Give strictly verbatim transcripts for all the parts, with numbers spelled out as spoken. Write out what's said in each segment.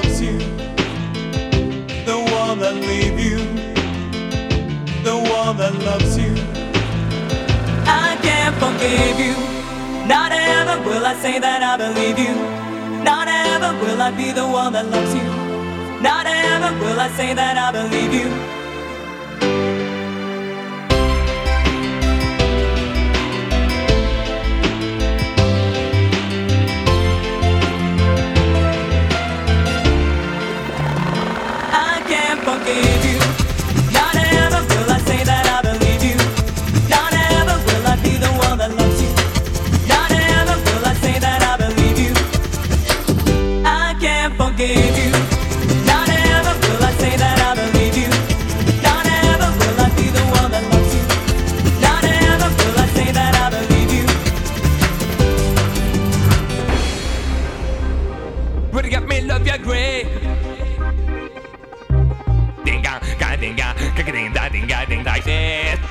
loves you, the one that leave you, the one that loves you. I can't forgive you. Not ever will I say that I believe you. Not ever will I be the one that loves you. Not ever will I say that I believe you. I can't forgive you. Not ever will I say that I believe you. Not ever will I be the one that loves you. Not ever will I say that I believe you. I can't forgive you. Not ever will I say that I believe you. Not ever will I be the one that loves you. Not ever will I say that I believe you. But you got me love you great. Dinga, ga dinga, ga ding da dinga ding like this.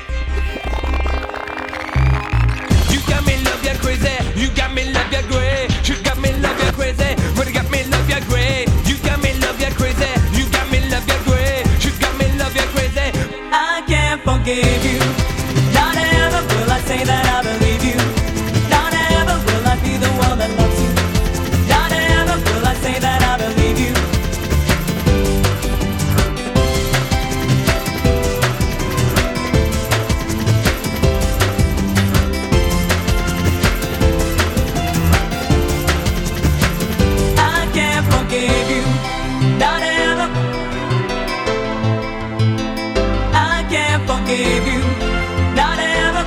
You got me love you crazy. You got me love you great. You got me love you crazy. But you got me love you great. You got me love you crazy. You got me love you great. You got me love you crazy. I can't forgive you. Not ever will I say that I believe you. Not ever will I be the one that loves you. Not ever will I say that I believe you. I can't forgive you. Not ever. I can't forgive you. Not ever.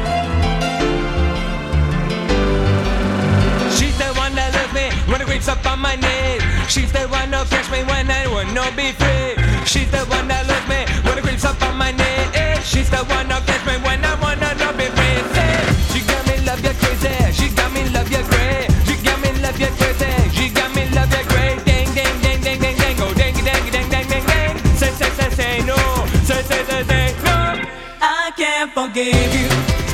She's the one that loves me when it creeps up on my knees. She's the one that catch me when I want to be free. She's the one that loves me when it creeps up on my knees. She's the one that catch me when I want to not be free. She got me love you crazy. She got me love you great. She got me love you crazy. She got me love you great. Ding ding ding ding ding ding. Go ding ding ding ding ding ding. Say say say say no. Say say say say no. I can't forgive you.